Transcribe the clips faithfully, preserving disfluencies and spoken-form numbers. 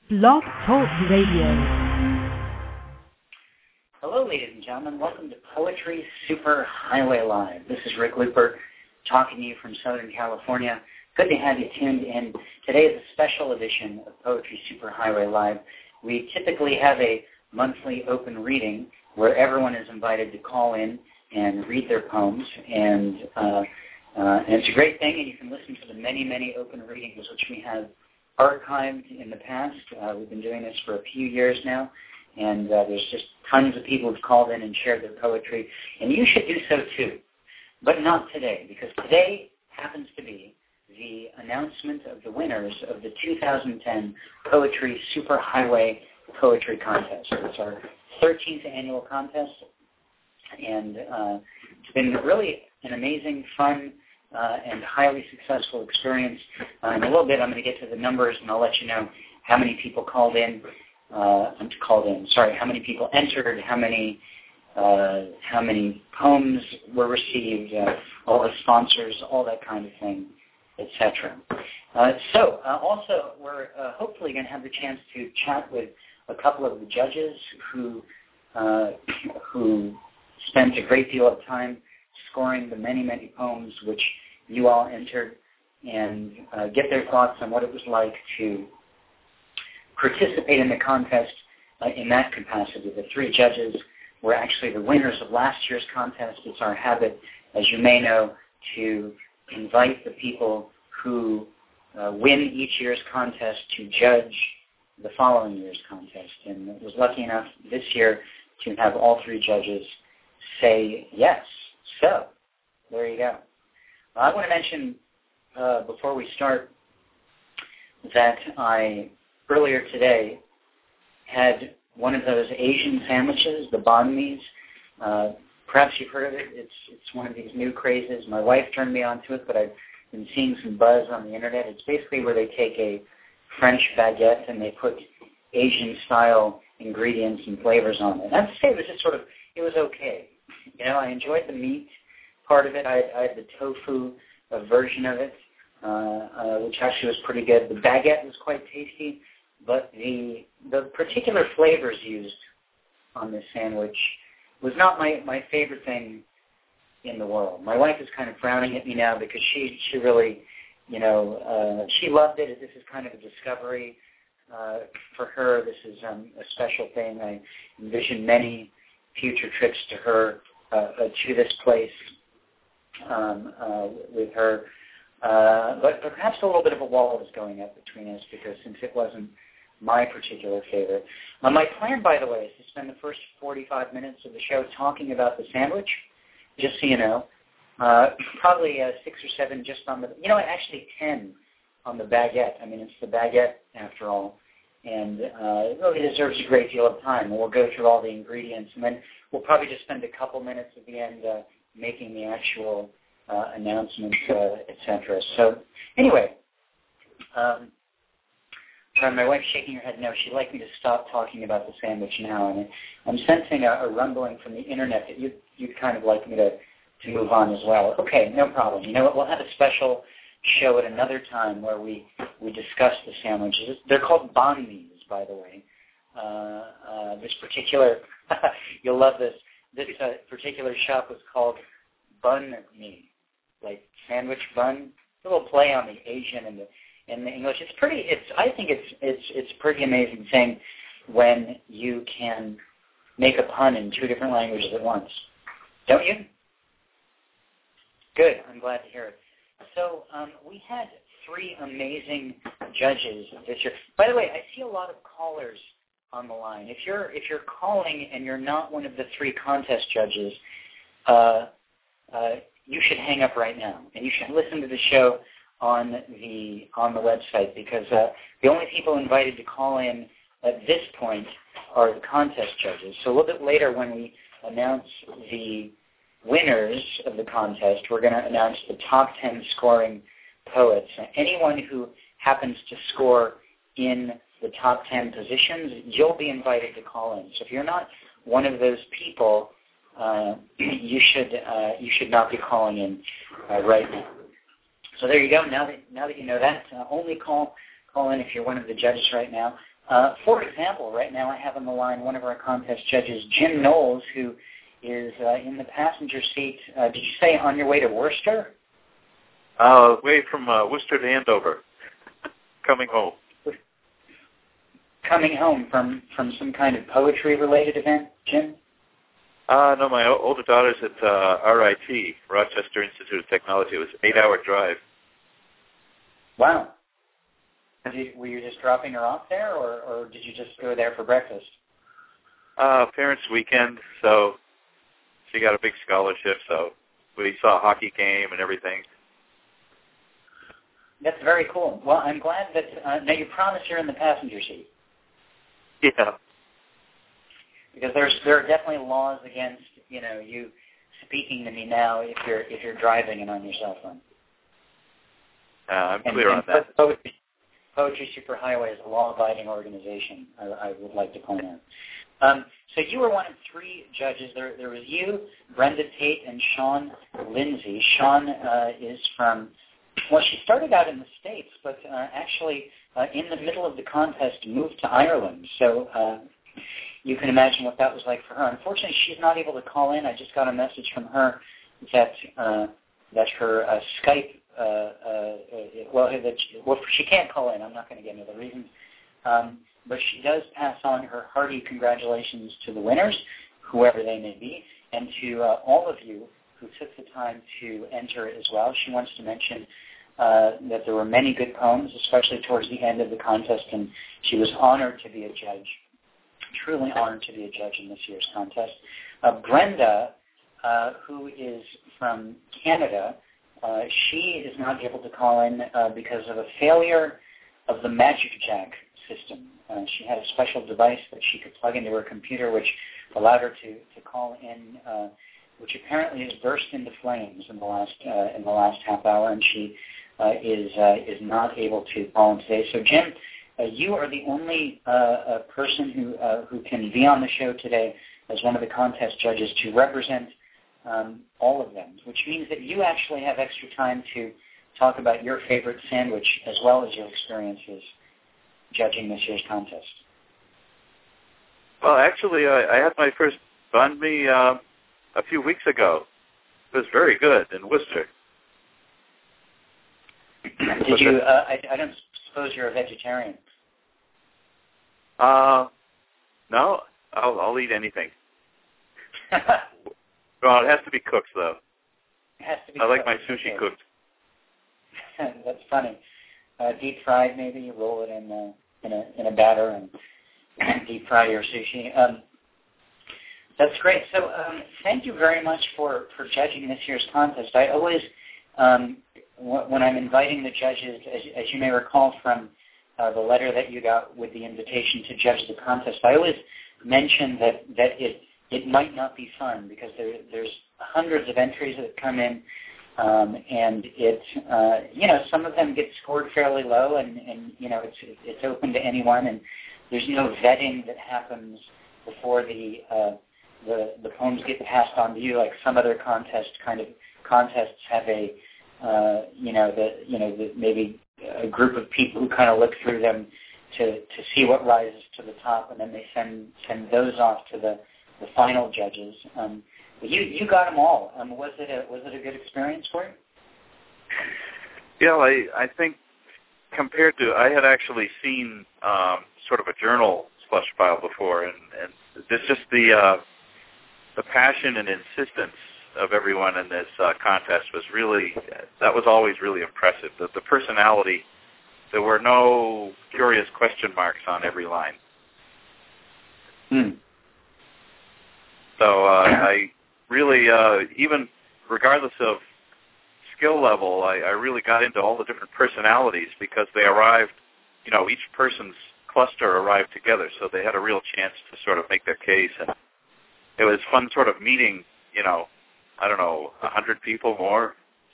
Blog Talk Radio. Hello, ladies and gentlemen. Welcome to Poetry Superhighway Live. This is Rick Looper talking to you from Southern California. Good to have you tuned in. Today is a special edition of Poetry Superhighway Live. We typically have a monthly open reading where everyone is invited to call in and read their poems. And, uh, uh, and it's a great thing, and you can listen to the many, many open readings which we have archived in the past. Uh, we've been doing this for a few years now, and uh, there's just tons of people who've called in and shared their poetry, and you should do so too, but not today, because today happens to be the announcement of the winners of the two thousand ten Poetry Superhighway Poetry Contest. It's our thirteenth annual contest, and uh, it's been really an amazing, fun, Uh, and highly successful experience. Uh, in a little bit, I'm going to get to the numbers, and I'll let you know how many people called in. Uh, called in. Sorry, how many people entered, how many uh, how many poems were received, uh, all the sponsors, all that kind of thing, et cetera. Uh, so, uh, also, we're uh, hopefully going to have the chance to chat with a couple of the judges who uh, who spent a great deal of time scoring the many, many poems which you all entered, and uh, get their thoughts on what it was like to participate in the contest uh, in that capacity. The three judges were actually the winners of last year's contest. It's our habit, as you may know, to invite the people who uh, win each year's contest to judge the following year's contest. And I was lucky enough this year to have all three judges say yes. So, there you go. Well, I want to mention uh, before we start that I, earlier today, had one of those Asian sandwiches, the banh mi's. Uh, perhaps you've heard of it. It's it's one of these new crazes. My wife turned me on to it, but I've been seeing some buzz on the internet. It's basically where they take a French baguette and they put Asian-style ingredients and flavors on it. And I have to say, it was just sort of, it was okay. You know, I enjoyed the meat part of it. I, I had the tofu uh, version of it, uh, uh, which actually was pretty good. The baguette was quite tasty, but the the particular flavors used on this sandwich was not my, my favorite thing in the world. My wife is kind of frowning at me now because she, she really, you know, uh, she loved it. This is kind of a discovery uh, for her. This is um, a special thing. I envision many future trips to her, uh, uh, to this place um, uh, with her. Uh, but perhaps a little bit of a wall is going up between us because since it wasn't my particular favorite. Uh, my plan, by the way, is to spend the first forty-five minutes of the show talking about the sandwich, just so you know. Uh, probably uh, six or seven just on the, you know, actually ten on the baguette. I mean, it's the baguette after all. And uh, it really deserves a great deal of time. We'll go through all the ingredients, and then we'll probably just spend a couple minutes at the end uh, making the actual uh, announcements, uh, et cetera. So anyway, um, uh, my wife's shaking her head no. She'd like me to stop talking about the sandwich now, and I'm sensing a, a rumbling from the internet that you'd, you'd kind of like me to, to move on as well. Okay, no problem. You know what? We'll have a special show at another time where we, we discuss the sandwiches. They're called banh mi's, by the way. Uh, uh, this particular, you'll love this, this uh, particular shop was called Bun Mi, like sandwich bun. A little play on the Asian and the, and the English. It's pretty, it's, I think it's, it's, it's a pretty amazing thing when you can make a pun in two different languages at once. Don't you? Good, I'm glad to hear it. So um, we had three amazing judges this year. By the way, I see a lot of callers on the line. If you're if you're calling and you're not one of the three contest judges, uh, uh, you should hang up right now, and you should listen to the show on the on the website because uh, the only people invited to call in at this point are the contest judges. So a little bit later, when we announce the winners of the contest, we're going to announce the top ten scoring poets. Anyone who happens to score in the top ten positions, you'll be invited to call in. So if you're not one of those people, uh, you should uh, you should not be calling in uh, right now. So there you go. Now that now that you know that, uh, only call call in if you're one of the judges right now. Uh, for example, right now I have on the line one of our contest judges, Jim Knowles, who is uh, in the passenger seat. Uh, did you say on your way to Worcester? Uh, way from uh, Worcester to Andover, coming home. Coming home from, from some kind of poetry-related event, Jim? Uh, no, my o- older daughter's at uh, R I T, Rochester Institute of Technology. It was an eight-hour drive. Wow. Did you, were you just dropping her off there, or, or did you just go there for breakfast? Uh, parents' weekend, so she got a big scholarship, so we saw a hockey game and everything. That's very cool. Well, I'm glad that, uh, now you promise you're in the passenger seat. Yeah. Because there's there are definitely laws against, you know, you speaking to me now if you're if you're driving and on your cell phone. Uh, I'm and, clear and on that. Poetry, Poetry Superhighway is a law-abiding organization, I, I would like to point out. Um, so you were one of three judges. There, there was you, Brenda Tate, and Sean Lindsay. Sean uh, is from, well, she started out in the States, but uh, actually uh, in the middle of the contest moved to Ireland. So uh, you can imagine what that was like for her. Unfortunately, she's not able to call in. I just got a message from her that uh, that her uh, Skype, uh, uh, well, that she, well, she can't call in. I'm not going to get into the reasons. Um, but she does pass on her hearty congratulations to the winners, whoever they may be, and to uh, all of you who took the time to enter as well. She wants to mention uh, that there were many good poems, especially towards the end of the contest, and she was honored to be a judge, truly honored to be a judge in this year's contest. Uh, Brenda, uh, who is from Canada, uh, she is not able to call in uh, because of a failure of the Magic Jack system. Uh, she had a special device that she could plug into her computer, which allowed her to, to call in, uh, which apparently has burst into flames in the last uh, in the last half hour, and she uh, is uh, is not able to call in today. So, Jim, uh, you are the only uh, uh, person who uh, who can be on the show today as one of the contest judges to represent um, all of them, which means that you actually have extra time to talk about your favorite sandwich as well as your experiences judging this year's contest. Well, actually, I, I had my first banh mi uh, a few weeks ago. It was very good in Worcester. Did you? Uh, I, I don't suppose you're a vegetarian. Uh, no, I'll, I'll eat anything. Well, it has to be cooked, though. It has to be I like cooked. my sushi okay. cooked. That's funny. Uh, deep fried, maybe you roll it in a in a in a batter and deep fry your sushi. Um, that's great. So, um, thank you very much for, for judging this year's contest. I always, um, w- when I'm inviting the judges, as, as you may recall from uh, the letter that you got with the invitation to judge the contest, I always mention that that it it might not be fun because there there's hundreds of entries that come in. Um, and it, uh, you know, some of them get scored fairly low, and, and you know, it's it's open to anyone, and there's no vetting that happens before the uh, the the poems get passed on to you, like some other contest kind of contests have a, uh, you know, the you know the, maybe a group of people who kind of look through them to to see what rises to the top, and then they send send those off to the the final judges. Um, You you got them all. Um, was it a was it a good experience for you? Yeah, I I think compared to I had actually seen um, sort of a journal slush file before, and and it's just the uh, the passion and insistence of everyone in this uh, contest was really that was always really impressive. The the personality. There were no curious question marks on every line. Hmm. So uh, I. Really, uh, even regardless of skill level, I, I really got into all the different personalities because they arrived, you know, each person's cluster arrived together, so they had a real chance to sort of make their case. And it was fun sort of meeting, you know, I don't know, a hundred people more.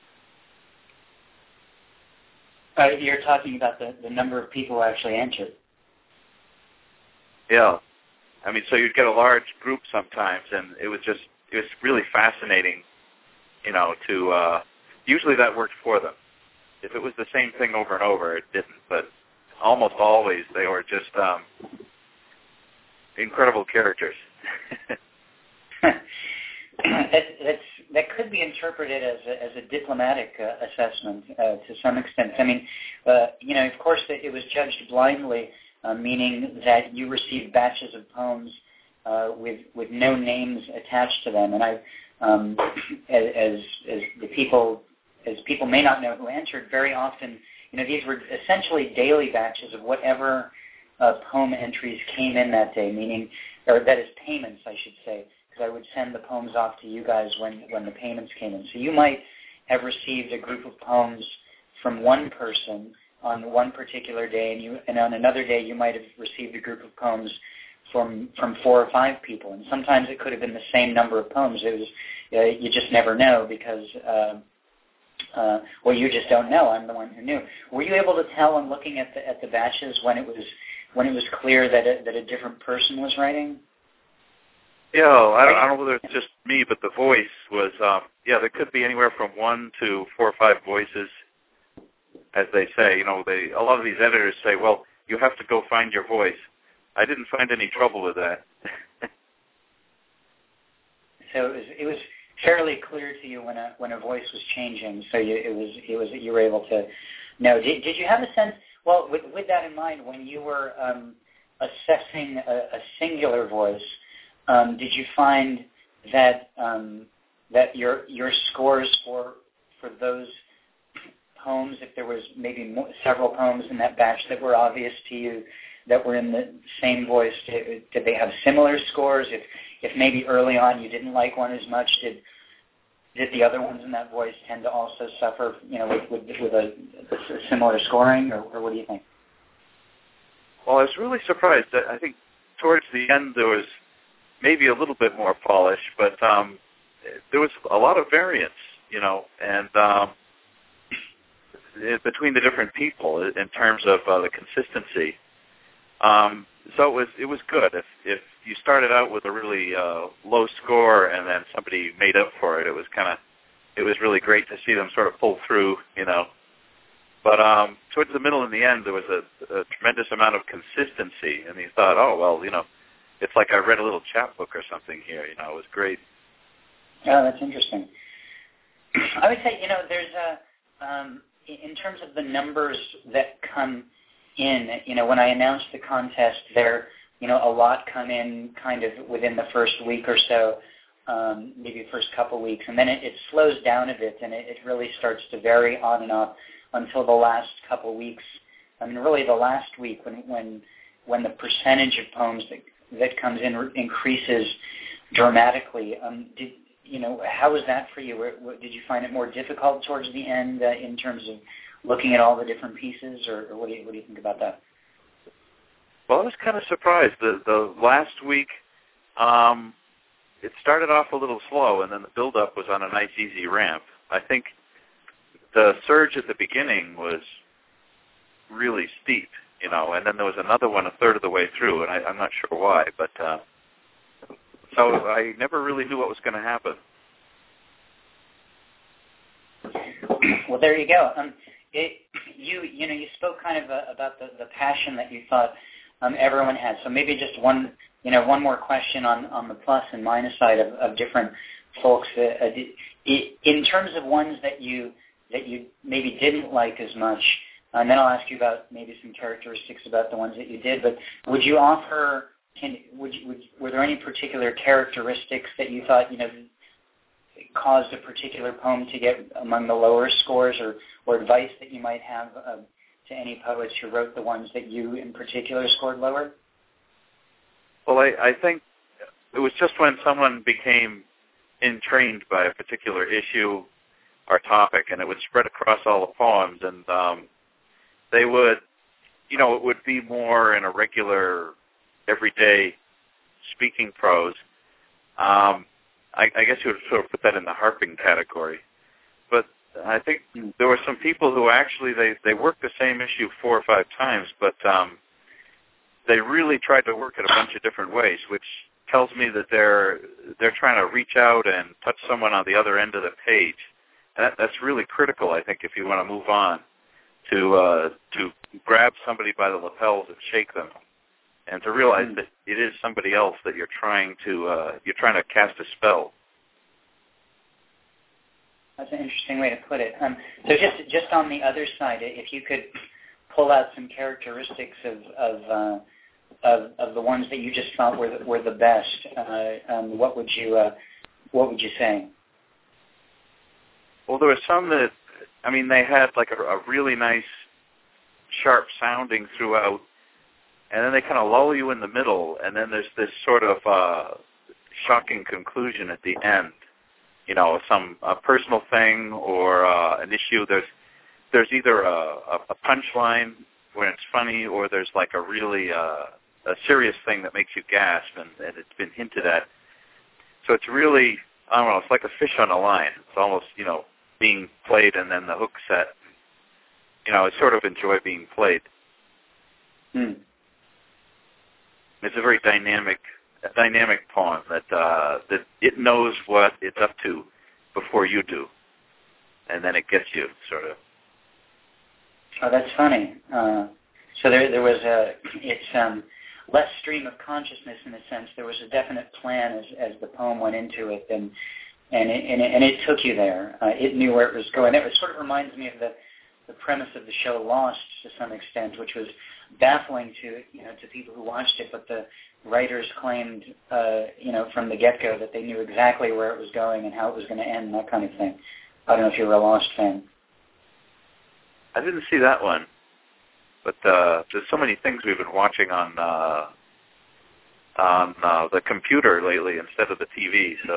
Uh, you're talking about the, the number of people who actually entered. Yeah. I mean, so you'd get a large group sometimes, and it was just, it was really fascinating, you know, to, uh, usually that worked for them. If it was the same thing over and over, it didn't, but almost always they were just um, incredible characters. that, that's, that could be interpreted as a, as a diplomatic uh, assessment uh, to some extent. I mean, uh, you know, of course, it was judged blindly, uh, meaning that you received batches of poems uh, with with no names attached to them. And I, um, as as the people as people may not know who entered, very often, you know, these were essentially daily batches of whatever uh, poem entries came in that day, meaning, or that is payments, I should say. I would send the poems off to you guys when, when the payments came in. So you might have received a group of poems from one person on one particular day, and you and on another day you might have received a group of poems from from four or five people. And sometimes it could have been the same number of poems. It was uh, you just never know because uh, uh, well, you just don't know. I'm the one who knew. Were you able to tell in looking at the at the batches when it was when it was clear that a, that a different person was writing? Yeah, I don't, I don't know whether it's just me, but the voice was, um, yeah, there could be anywhere from one to four or five voices, as they say. You know, they a lot of these editors say, well, you have to go find your voice. I didn't find any trouble with that. So it was, it was fairly clear to you when a when a voice was changing. So you, it was it was you were able to know. Did, did you have a sense? Well, with, with that in mind, when you were um, assessing a, a singular voice. Um, did you find that um, that your your scores for for those poems, if there was maybe more, several poems in that batch that were obvious to you that were in the same voice, did, did they have similar scores? If if maybe early on you didn't like one as much, did did the other ones in that voice tend to also suffer, you know, with with, with a, a similar scoring, or, or what do you think? Well, I was really surprised. I think towards the end there was maybe a little bit more polish, but um, there was a lot of variance, you know, and um, between the different people in terms of uh, the consistency. Um, so it was it was good. If if you started out with a really uh, low score and then somebody made up for it, it was kind of it was really great to see them sort of pull through, you know. But um, towards the middle and the end, there was a, a tremendous amount of consistency, and you thought, oh well, you know. It's like I read a little chapbook or something here. You know, it was great. Oh, that's interesting. I would say, you know, there's a, um, in terms of the numbers that come in, you know, when I announced the contest, there, you know, a lot come in kind of within the first week or so, um, maybe the first couple weeks, and then it, it slows down a bit, and it, it really starts to vary on and off until the last couple weeks. I mean, really the last week when when when the percentage of poems that that comes in increases dramatically. Um, did you know how was that for you? Did you find it more difficult towards the end uh, in terms of looking at all the different pieces, or, or what do you what do you think about that? Well, I was kind of surprised. The the last week, um, it started off a little slow, and then the build-up was on a nice, easy ramp. I think the surge at the beginning was really steep. You know, and then there was another one a third of the way through, and I, I'm not sure why, but uh, so I never really knew what was going to happen. Well, there you go. Um, it, you you know you spoke kind of uh, about the, the passion that you thought um, everyone had. So maybe just one you know one more question on, on the plus and minus side of, of different folks. Uh, uh, in terms of ones that you that you maybe didn't like as much. And then I'll ask you about maybe some characteristics about the ones that you did. But would you offer? Can, would, you, would were there any particular characteristics that you thought you know caused a particular poem to get among the lower scores, or, or advice that you might have uh, to any poets who wrote the ones that you in particular scored lower? Well, I, I think it was just when someone became entrained by a particular issue or topic, and it would spread across all the poems, and um, they would, you know, it would be more in a regular, everyday speaking prose. Um, I, I guess you would sort of put that in the harping category. But I think there were some people who actually, they, they worked the same issue four or five times, but um, they really tried to work it a bunch of different ways, which tells me that they're they're trying to reach out and touch someone on the other end of the page. And that, that's really critical, I think, if you want to move on. to uh, to grab somebody by the lapels and shake them, and to realize mm. that it is somebody else that you're trying to uh, you're trying to cast a spell. That's an interesting way to put it. Um, so just just on the other side, if you could pull out some characteristics of of, uh, of, of the ones that you just felt were the, were the best, uh, um, what would you uh, what would you say? Well, there were some that, I mean, they had like a, a really nice, sharp sounding throughout, and then they kind of lull you in the middle, and then there's this sort of uh, shocking conclusion at the end. You know, some a personal thing or uh, an issue. There's there's either a, a punchline where it's funny, or there's like a really uh, a serious thing that makes you gasp, and, and it's been hinted at. So it's really, I don't know, it's like a fish on a line. It's almost, you know, being played and then the hook set. You know, I sort of enjoy being played. Hmm. It's a very dynamic, a dynamic poem that uh, that it knows what it's up to before you do, and then it gets you, sort of. Oh, that's funny. Uh, so there, there was a, it's um, less stream of consciousness in a sense. There was a definite plan as, as the poem went into it, and and it, and it, and it took you there. Uh, it knew where it was going. It sort of reminds me of the, the premise of the show Lost to some extent, which was baffling to you know to people who watched it, but the writers claimed uh, you know from the get-go that they knew exactly where it was going and how it was going to end, and that kind of thing. I don't know if you're a Lost fan. I didn't see that one, but uh, there's so many things we've been watching on uh, on uh, the computer lately instead of the T V. So,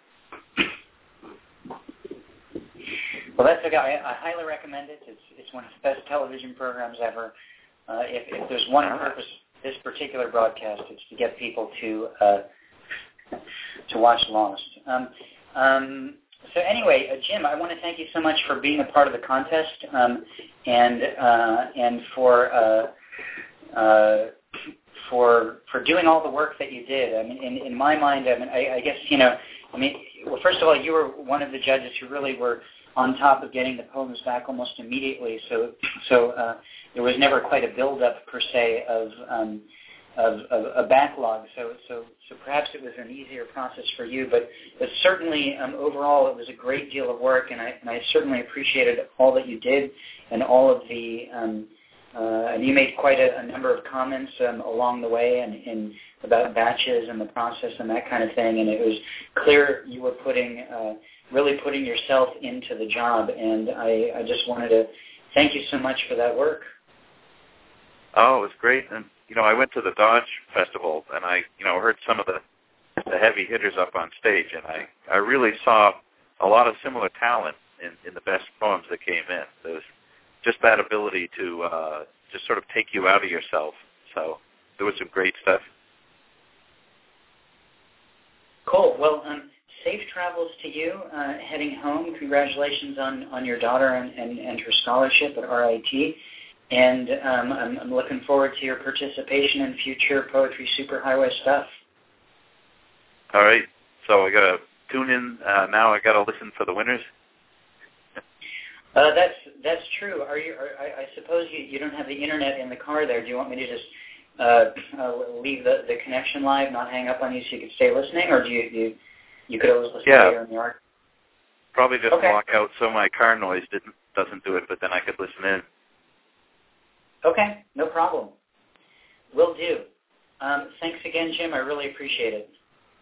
well, that's okay. I, I highly recommend it. It's it's one of the best television programs ever. Uh, if, if there's one purpose of this particular broadcast, it's to get people to uh, to watch Lost. Um, um, So anyway, uh, Jim, I want to thank you so much for being a part of the contest um, and uh, and for uh, uh, for for doing all the work that you did. I mean, in, in my mind, I mean, I, I guess you know, I mean, well, first of all, you were one of the judges who really were on top of getting the poems back almost immediately. So so uh, there was never quite a build-up per se of. Um, Of, of a backlog, so so so perhaps it was an easier process for you, but but certainly um, overall it was a great deal of work, and I and I certainly appreciated all that you did and all of the um, uh, and you made quite a, a number of comments um, along the way and, and about batches and the process and that kind of thing, and it was clear you were putting uh, really putting yourself into the job, and I, I just wanted to thank you so much for that work. Oh, it was great. And you know, I went to the Dodge Festival, and I, you know, heard some of the, the heavy hitters up on stage, and I, I really saw a lot of similar talent in, in the best poems that came in. There was just that ability to uh, just sort of take you out of yourself. So there was some great stuff. Cool. Well, um, safe travels to you uh, heading home. Congratulations on, on your daughter and, and, and her scholarship at R I T. And um, I'm, I'm looking forward to your participation in future Poetry Superhighway stuff. All right. So I got to tune in uh, now. I got to listen for the winners. Uh, that's that's true. Are you? Are, I, I suppose you, you don't have the internet in the car there. Do you want me to just uh, uh, leave the, the connection live, not hang up on you, so you could stay listening, or do you you, you could always listen yeah. later in the yard? Probably just okay. walk out so my car noise didn't doesn't do it, but then I could listen in. Okay, no problem. Will do. Um, thanks again, Jim. I really appreciate it.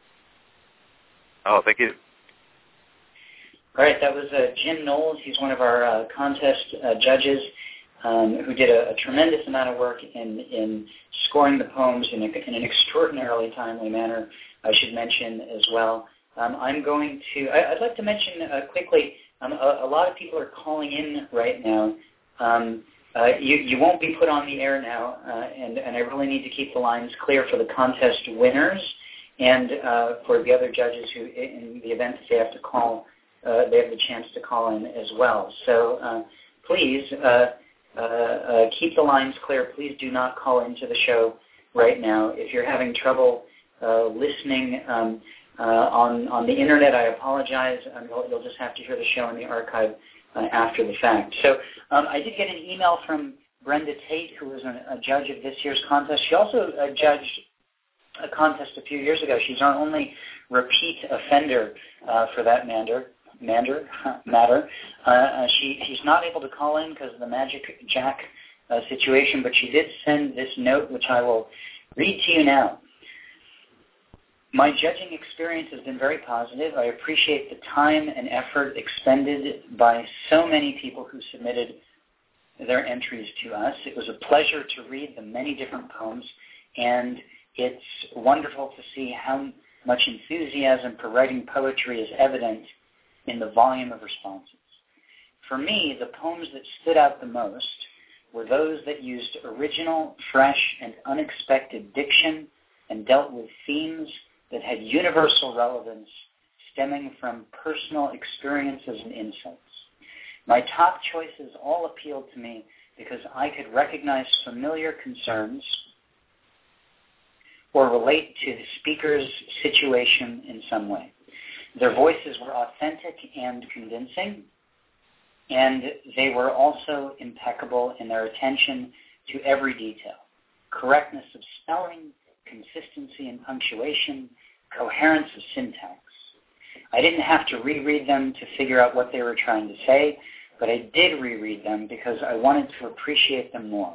Oh, thank you. All right, that was uh, Jim Knowles. He's one of our uh, contest uh, judges um, who did a, a tremendous amount of work in, in scoring the poems in, a, in an extraordinarily timely manner, I should mention as well. Um, I'm going to, I, I'd like to mention uh, quickly, um, a, a lot of people are calling in right now. Um, Uh, you, you won't be put on the air now, uh, and, and I really need to keep the lines clear for the contest winners and uh, for the other judges who, in the event that they have to call, uh, they have the chance to call in as well. So uh, please uh, uh, uh, keep the lines clear. Please do not call into the show right now. If you're having trouble uh, listening um, uh, on, on the Internet, I apologize. Um, you'll, you'll just have to hear the show in the archive uh, after the fact. So um, I did get an email from Brenda Tate, who was a, a judge of this year's contest. She also uh, judged a contest a few years ago. She's our only repeat offender uh, for that matter. matter, matter. Uh, uh, she, she's not able to call in because of the Magic Jack uh, situation, but she did send this note, which I will read to you now. My judging experience has been very positive. I appreciate the time and effort expended by so many people who submitted their entries to us. It was a pleasure to read the many different poems, and it's wonderful to see how much enthusiasm for writing poetry is evident in the volume of responses. For me, the poems that stood out the most were those that used original, fresh, and unexpected diction and dealt with themes that had universal relevance stemming from personal experiences and insights. My top choices all appealed to me because I could recognize familiar concerns or relate to the speaker's situation in some way. Their voices were authentic and convincing, and they were also impeccable in their attention to every detail. Correctness of spelling, consistency in punctuation, coherence of syntax. I didn't have to reread them to figure out what they were trying to say, but I did reread them because I wanted to appreciate them more.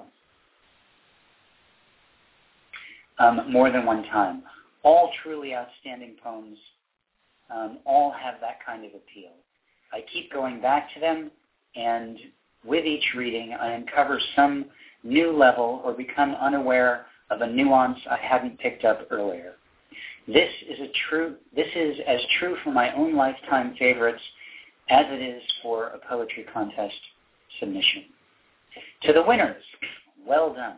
Um, more than one time. All truly outstanding poems, um, all have that kind of appeal. I keep going back to them, and with each reading, I uncover some new level or become unaware of a nuance I hadn't picked up earlier. This is a true. This is as true for my own lifetime favorites as it is for a poetry contest submission. To the winners, well done.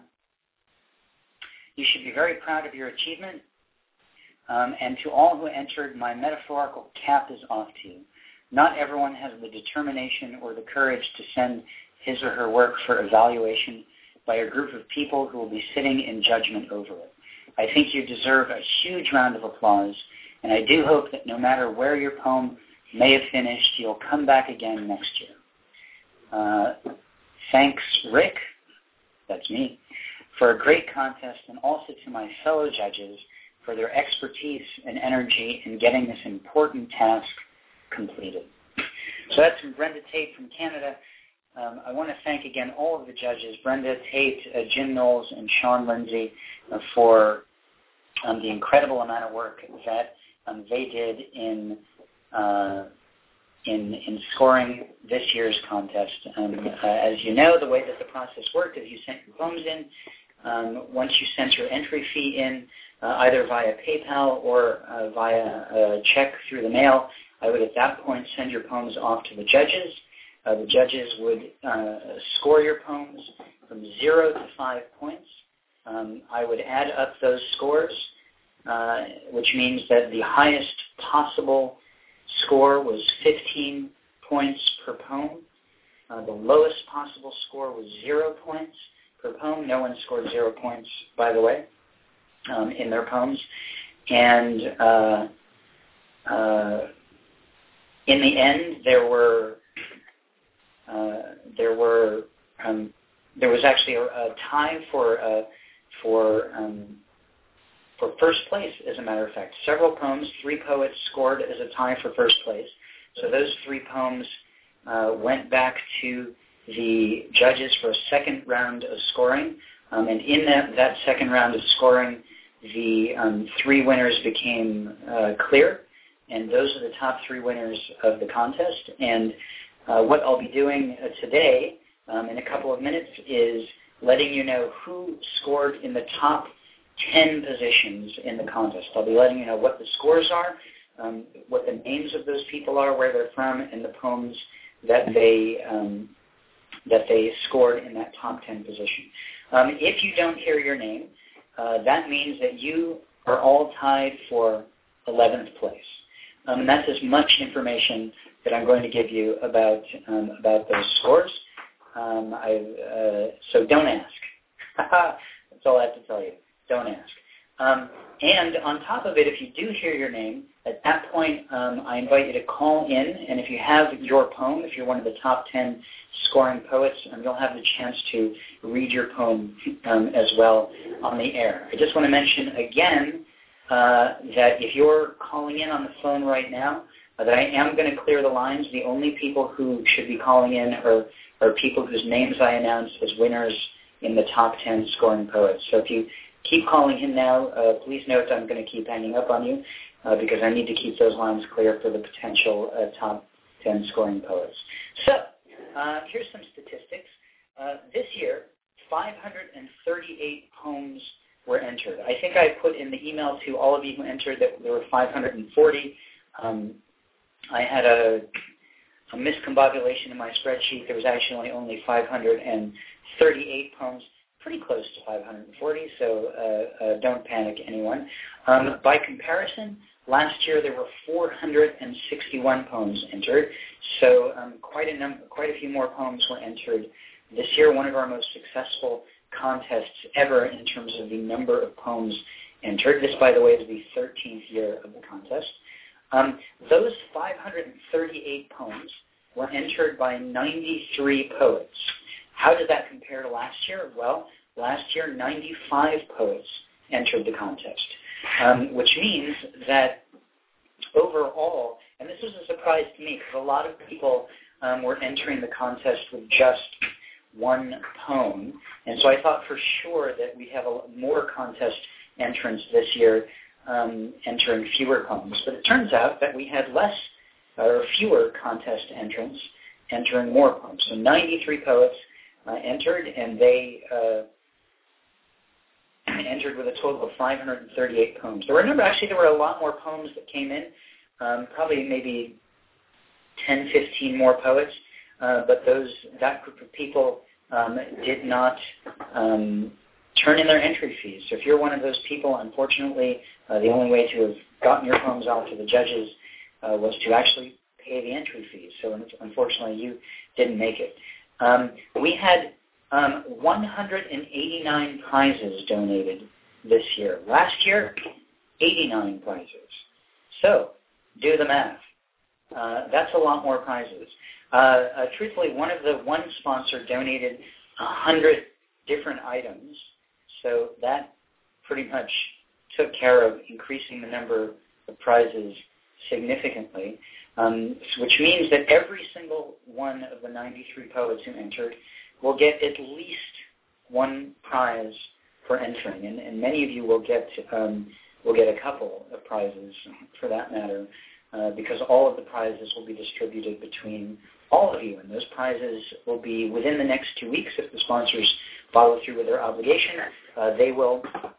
You should be very proud of your achievement. Um, and to all who entered, my metaphorical cap is off to you. Not everyone has the determination or the courage to send his or her work for evaluation by a group of people who will be sitting in judgment over it. I think you deserve a huge round of applause, and I do hope that no matter where your poem may have finished, you'll come back again next year. Uh, thanks, Rick, that's me, for a great contest, and also to my fellow judges for their expertise and energy in getting this important task completed. So that's from Brenda Tate from Canada. Um, I want to thank again all of the judges, Brenda Tate, uh, Jim Knowles, and Sean Lindsay, uh, for um, the incredible amount of work that um, they did in uh, in in scoring this year's contest. Um, uh, as you know, the way that the process worked is you sent your poems in. Um, once you sent your entry fee in, uh, either via PayPal or uh, via a check through the mail, I would at that point send your poems off to the judges. Uh, the judges would uh, score your poems from zero to five points. Um, I would add up those scores, uh, which means that the highest possible score was fifteen points per poem. Uh, the lowest possible score was zero points per poem. No one scored zero points, by the way, um, in their poems. And uh, uh, in the end, there were uh, there were um, there was actually a, a tie for uh, for um, for first place. As a matter of fact, several poems, three poets scored as a tie for first place. So those three poems uh, went back to the judges for a second round of scoring, um, and in that, that second round of scoring, the um, three winners became uh, clear, and those are the top three winners of the contest. And uh, what I'll be doing uh, today, um, in a couple of minutes, is letting you know who scored in the top ten positions in the contest. I'll be letting you know what the scores are, um, what the names of those people are, where they're from, and the poems that they um, that they scored in that top ten position. Um, if you don't hear your name, uh, that means that you are all tied for eleventh place. Um, and that's as much information that I'm going to give you about um, about those scores. Um, I, uh, so don't ask. That's all I have to tell you. Don't ask. Um, and on top of it, if you do hear your name, at that point, um, I invite you to call in, and if you have your poem, if you're one of the top ten scoring poets, um, you'll have the chance to read your poem um, as well on the air. I just want to mention again uh, that if you're calling in on the phone right now, uh, that I am going to clear the lines. The only people who should be calling in are, are people whose names I announce as winners in the top ten scoring poets. So if you keep calling in now, uh, please note I'm going to keep hanging up on you uh, because I need to keep those lines clear for the potential uh, top ten scoring poets. So uh, here's some statistics. Uh, this year, five hundred thirty-eight poems were entered. I think I put in the email to all of you who entered that there were five hundred forty. Um, I had a, a miscombobulation in my spreadsheet. There was actually only five hundred thirty-eight poems. Pretty close to five hundred forty, so uh, uh, don't panic, anyone. Um, by comparison, last year there were four hundred sixty-one poems entered, so um, quite a number, quite a few more poems were entered this year. One of our most successful contests ever in terms of the number of poems entered. This, by the way, is the thirteenth year of the contest. Um, those five hundred thirty-eight poems were entered by ninety-three poets. How did that compare to last year? Well, last year, ninety-five poets entered the contest, um, which means that overall, and this was a surprise to me because a lot of people um, were entering the contest with just one poem, and so I thought for sure that we'd have a, more contest entrants this year um, entering fewer poems. But it turns out that we had less or fewer contest entrants entering more poems. So ninety-three poets Uh, entered, and they uh, entered with a total of five hundred thirty-eight poems. There were a number, actually there were a lot more poems that came in, um, probably maybe ten, fifteen more poets, uh, but those that group of people um, did not um, turn in their entry fees. So if you're one of those people, unfortunately, uh, the only way to have gotten your poems out to the judges uh, was to actually pay the entry fees. So unfortunately, you didn't make it. Um, we had um, one hundred eighty-nine prizes donated this year. Last year, eighty-nine prizes. So, do the math. Uh, that's a lot more prizes. Uh, uh, truthfully, one of the one sponsor donated one hundred different items, so that pretty much took care of increasing the number of prizes significantly. Um, which means that every single one of the ninety-three poets who entered will get at least one prize for entering, and, and many of you will get um, will get a couple of prizes for that matter, uh, because all of the prizes will be distributed between all of you, and those prizes will be within the next two weeks if the sponsors follow through with their obligation. Uh, they will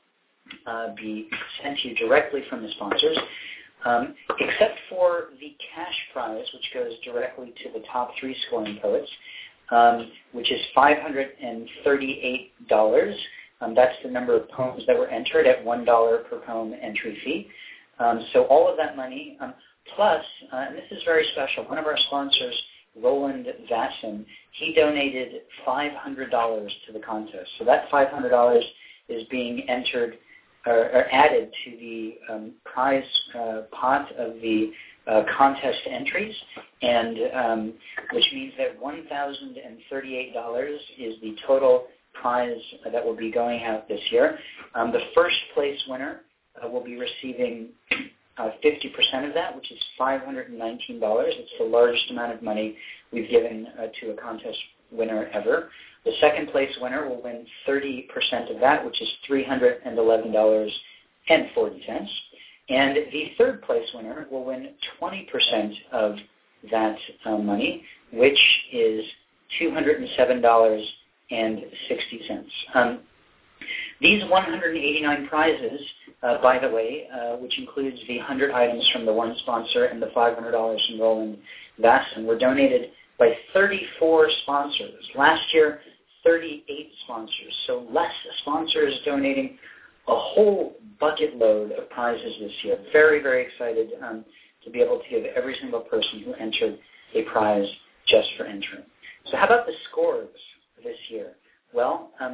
uh, be sent to you directly from the sponsors. Um, except for the cash prize, which goes directly to the top three scoring poets, um, which is five hundred thirty-eight dollars. Um, that's the number of poems that were entered at one dollar per poem entry fee. Um, so all of that money, um, plus, uh, and this is very special, one of our sponsors, Roland Vasson, he donated five hundred dollars to the contest. So that five hundred dollars is being entered or added to the um, prize uh, pot of the uh, contest entries, and um, which means that one thousand thirty-eight dollars is the total prize that will be going out this year. Um, the first place winner uh, will be receiving uh, fifty percent of that, which is five hundred nineteen dollars. It's the largest amount of money we've given uh, to a contest winner ever. The second place winner will win thirty percent of that, which is three hundred eleven dollars and forty cents. And the third place winner will win twenty percent of that uh, money, which is two hundred seven dollars and sixty cents. Um, these one hundred eighty-nine prizes, uh, by the way, uh, which includes the one hundred items from the one sponsor and the five hundred dollars from Roland Vasson, were donated by thirty-four sponsors. Last year, thirty-eight sponsors. So less sponsors donating a whole bucket load of prizes this year. Very, very excited um, to be able to give every single person who entered a prize just for entering. So how about the scores this year? Well, um,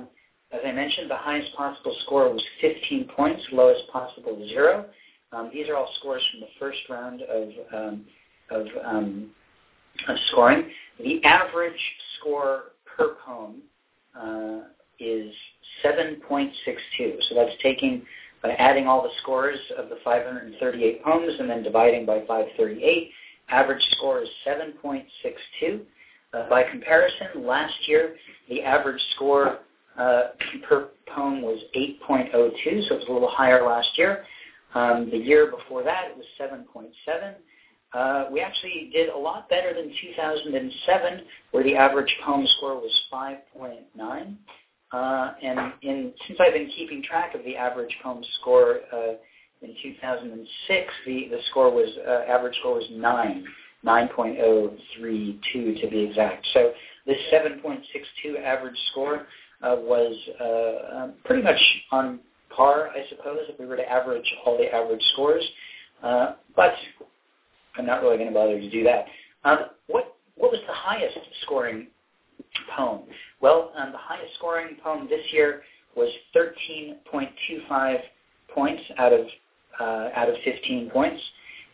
As I mentioned, the highest possible score was fifteen points, lowest possible zero. Um, these are all scores from the first round of, um, of, um, of scoring. The average score per poem uh, is seven point six two. So that's taking, by adding all the scores of the five hundred thirty-eight poems and then dividing by five hundred thirty-eight. Average score is seven point six two. Uh, by comparison, last year the average score uh, per poem was eight point oh two, so it was a little higher last year. Um, the year before that it was seven point seven. Uh, we actually did a lot better than two thousand seven, where the average poem score was five point nine. Uh, and in, since I've been keeping track of the average poem score uh, in two thousand six, the, the score was uh, average score was nine, nine point oh three two to be exact. So this seven point six two average score uh, was uh, uh, pretty much on par, I suppose, if we were to average all the average scores. Uh, but I'm not really going to bother to do that. Um, what what was the highest scoring poem? Well, um, the highest scoring poem this year was thirteen point two five points out of uh, out of fifteen points,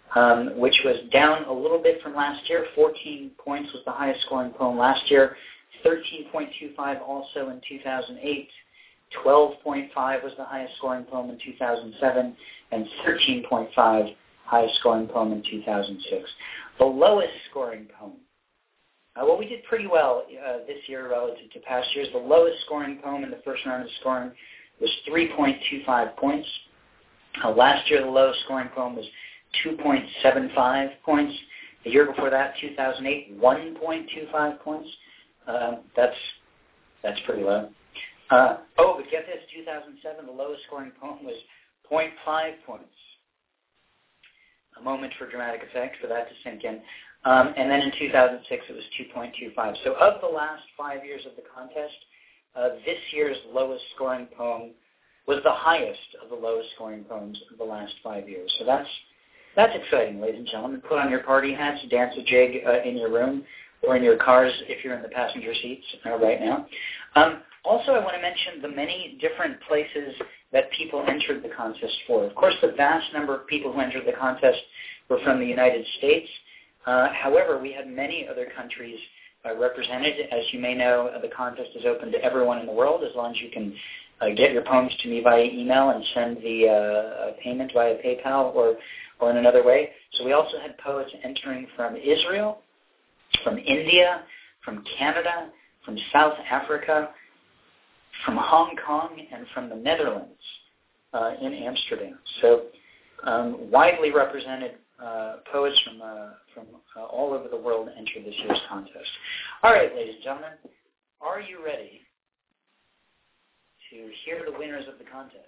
um, which was down a little bit from last year. fourteen points was the highest scoring poem last year. thirteen point two five also in two thousand eight. twelve point five was the highest scoring poem in two thousand seven, and thirteen point five highest scoring poem in two thousand six. The lowest scoring poem. Uh, well, we did pretty well uh, this year relative to past years. The lowest scoring poem in the first round of scoring was three point two five points. Uh, last year, the lowest scoring poem was two point seven five points. The year before that, two thousand eight, one point two five points. Uh, that's that's pretty low. Uh, oh, but get this, two thousand seven, the lowest scoring poem was zero point five points. A moment for dramatic effect for that to sink in. Um, and then in two thousand six, it was two point two five. So of the last five years of the contest, uh, this year's lowest scoring poem was the highest of the lowest scoring poems of the last five years. So that's that's exciting, ladies and gentlemen. Put on your party hats, dance a jig uh, in your room or in your cars if you're in the passenger seats uh, right now. Um, also, I want to mention the many different places that people entered the contest for. Of course, the vast number of people who entered the contest were from the United States. Uh, however, we had many other countries uh, represented. As you may know, uh, the contest is open to everyone in the world as long as you can uh, get your poems to me via email and send the uh, payment via PayPal or, or in another way. So we also had poets entering from Israel, from India, from Canada, from South Africa, from Hong Kong, and from the Netherlands uh, in Amsterdam. So um, widely represented uh, poets from uh, from uh, all over the world entered this year's contest. All right, ladies and gentlemen, are you ready to hear the winners of the contest?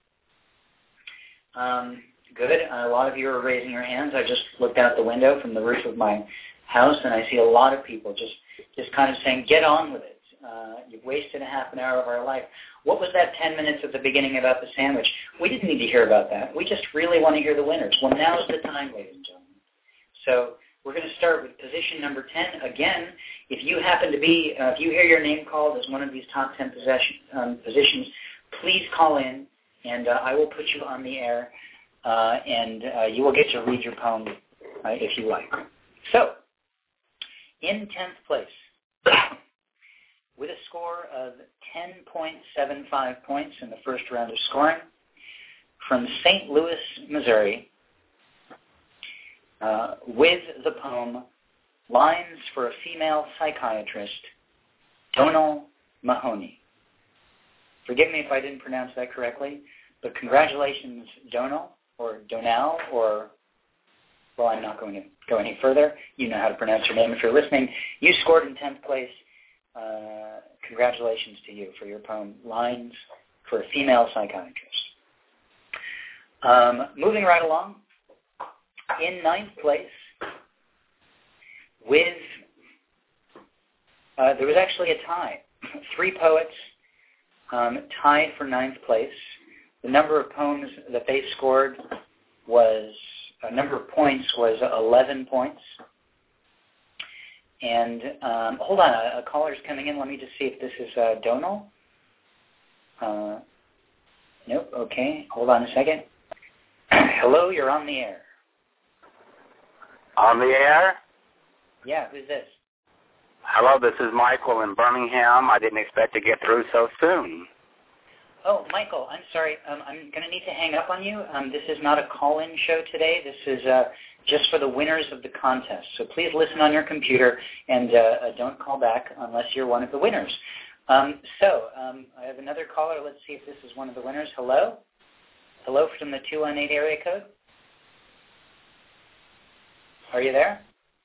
Um, good. A lot of you are raising your hands. I just looked out the window from the roof of my house, and I see a lot of people just, just kind of saying, get on with it. Uh, you've wasted a half an hour of our life. What was that ten minutes at the beginning about the sandwich? We didn't need to hear about that. We just really want to hear the winners. Well, now's the time, ladies and gentlemen. So we're going to start with position number ten. Again, if you happen to be, uh, if you hear your name called as one of these top ten possession, um, positions, please call in, and uh, I will put you on the air, uh, and uh, you will get to read your poem uh, if you like. So, in tenth place, with a score of ten point seven five points in the first round of scoring, from Saint Louis, Missouri, uh, with the poem Lines for a Female Psychiatrist, Donal Mahoney. Forgive me if I didn't pronounce that correctly, but congratulations, Donal, or Donal, or, well, I'm not going to go any further. You know how to pronounce your name if you're listening. You scored in tenth place. Uh, congratulations to you for your poem, Lines for a Female Psychiatrist. Um, moving right along, in ninth place, with, uh, there was actually a tie. Three poets um, tied for ninth place. The number of poems that they scored was, a number of points was eleven points. And um, hold on, a, a caller's coming in. Let me just see if this is uh, Donal. Uh, nope, okay. Hold on a second. Hello, you're on the air. On the air? Yeah, who's this? Hello, this is Michael in Birmingham. I didn't expect to get through so soon. Oh, Michael, I'm sorry. Um, I'm going to need to hang up on you. Um, this is not a call-in show today. This is uh, just for the winners of the contest. So please listen on your computer and uh, uh, don't call back unless you're one of the winners. Um, so um, I have another caller. Let's see if this is one of the winners. Hello? Hello from the two one eight area code? Are you there?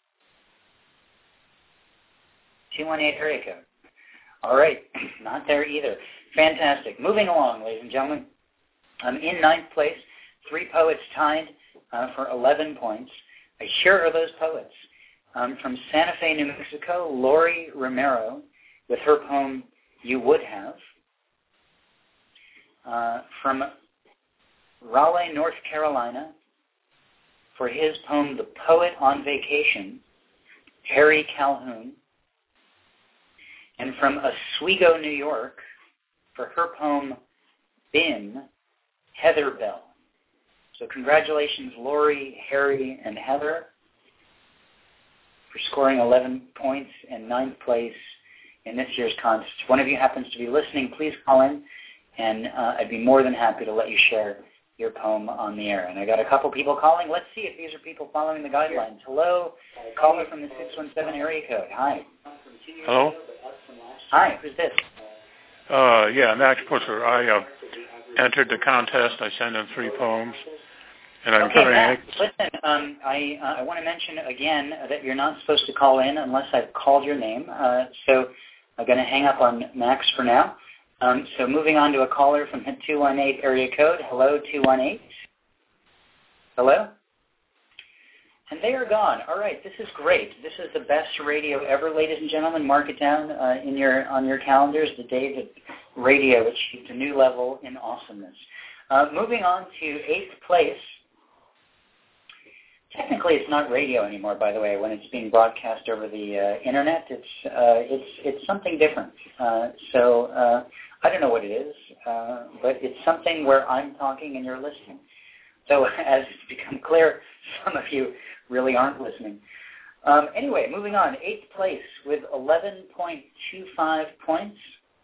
two one eight area code. All right, not there either. Fantastic. Moving along, ladies and gentlemen. Um, in ninth place, three poets tied uh, for eleven points. Uh, here are those poets. Um, from Santa Fe, New Mexico, Lori Romero with her poem, You Would Have. Uh, from Raleigh, North Carolina, for his poem, The Poet on Vacation, Harry Calhoun. And from Oswego, New York, for her poem, Bin, Heather Bell. So congratulations, Lori, Harry, and Heather, for scoring eleven points in ninth place in this year's contest. If one of you happens to be listening, please call in, and uh, I'd be more than happy to let you share your poem on the air. And I got a couple people calling. Let's see if these are people following the guidelines. Hello, caller from the six one seven area code. Hi. Hello? Hi, who's this? Uh, yeah, Max Pusher. I uh, entered the contest. I sent in three poems. And I'm okay, Matt, anxious. listen, um, I, uh, I want to mention again that you're not supposed to call in unless I've called your name. Uh, so I'm going to hang up on Max for now. Um, so moving on to a caller from the two one eight area code. Hello, two one eight. Hello? And they are gone. All right, this is great. This is the best radio ever, ladies and gentlemen. Mark it down uh, in your on your calendars, the day that radio achieved a new level in awesomeness. Uh, moving on to eighth place. Technically, it's not radio anymore, by the way. When it's being broadcast over the uh, internet, it's uh, it's it's something different. Uh, so uh, I don't know what it is, uh, but it's something where I'm talking and you're listening. So as it's become clear, some of you really aren't listening. Um, anyway, moving on. Eighth place with eleven point two five points.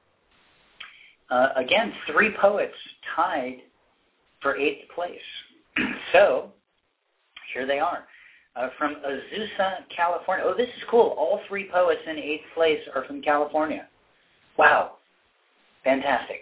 Uh, again, three poets tied for eighth place. So here they are. Uh, from Azusa, California. Oh, this is cool. All three poets in eighth place are from California. Wow. Fantastic.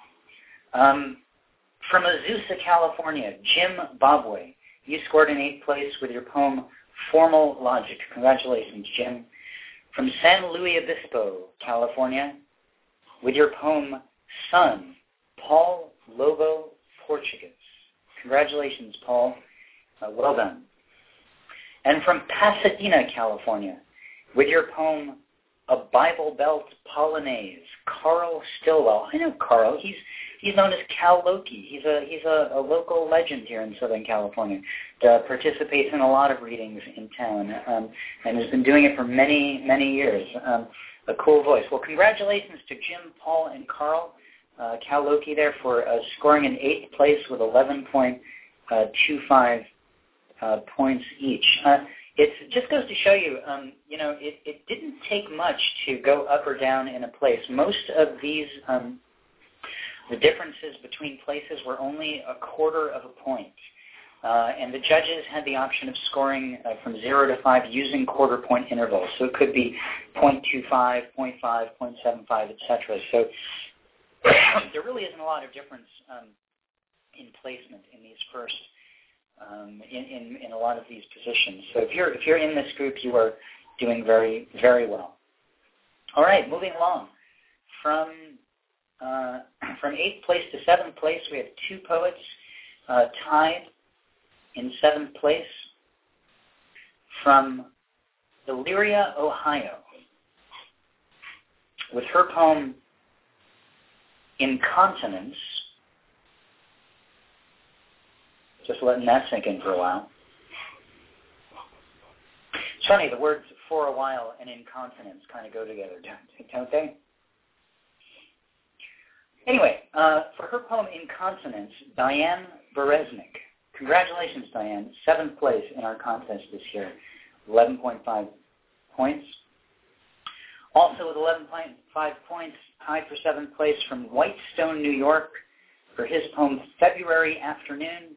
Um, from Azusa, California, Jim Bobway. You scored in eighth place with your poem, Formal Logic. Congratulations, Jim. From San Luis Obispo, California, with your poem, Sun, Paul Lobo Portugues. Congratulations, Paul. Uh, well done. And from Pasadena, California, with your poem, A Bible Belt Polonaise, Carl Stillwell. I know Carl. He's he's known as Cal Loki. He's a he's a, a local legend here in Southern California. Uh, participates in a lot of readings in town, um, and has been doing it for many many years. Um, a cool voice. Well, congratulations to Jim, Paul, and Carl. Uh, Cal Loki there for uh, scoring in eighth place with eleven point two five uh, points each. Uh, it just goes to show you, um, you know, it, it didn't take much to go up or down in a place. Most of these, um, the differences between places were only a quarter of a point. Uh, and the judges had the option of scoring uh, from zero to five using quarter point intervals. So it could be zero point two five, zero point five, zero point seven five, et cetera. So there really isn't a lot of difference um, in placement in these first, um, in, in, in a lot of these positions. So if you're if you're in this group, you are doing very very well. All right, moving along from uh, from eighth place to seventh place, we have two poets uh, tied in seventh place. From Elyria, Ohio, with her poem Incontinence. Just letting that sink in for a while. It's funny, the words for a while and incontinence kind of go together, don't they? Anyway, uh, for her poem Inconsonance, Diane Bereznik. Congratulations, Diane. Seventh place in our contest this year. eleven point five points. Also with eleven point five points, tied for seventh place from Whitestone, New York, for his poem February Afternoon,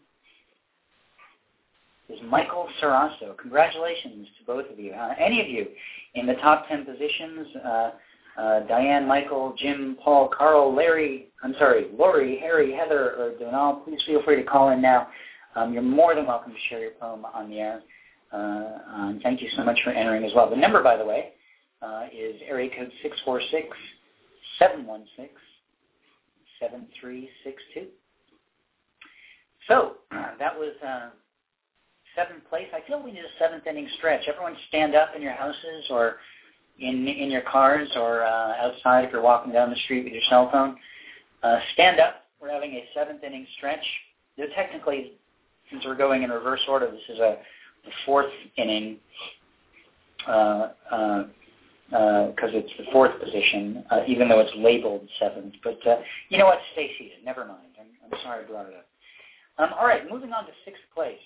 is Michael Sarasso. Congratulations to both of you. Uh, any of you in the top ten positions, uh, uh, Diane, Michael, Jim, Paul, Carl, Larry, I'm sorry, Lori, Harry, Heather, or Donal, please feel free to call in now. Um, you're more than welcome to share your poem on the air. Uh, um, thank you so much for entering as well. The number, by the way, uh, is area code six four six, seven one six, seven three six two. So, uh, that was uh, seventh place. I feel we need a seventh inning stretch. Everyone stand up in your houses or in in your cars or uh, outside if you're walking down the street with your cell phone. Uh, stand up. We're having a seventh inning stretch. Though technically, since we're going in reverse order, this is a, a fourth inning because uh, uh, uh, it's the fourth position, uh, even though it's labeled seventh. But uh, you know what? Stay seated. Never mind. I'm, I'm sorry I brought it up. Um, all right, moving on to sixth place.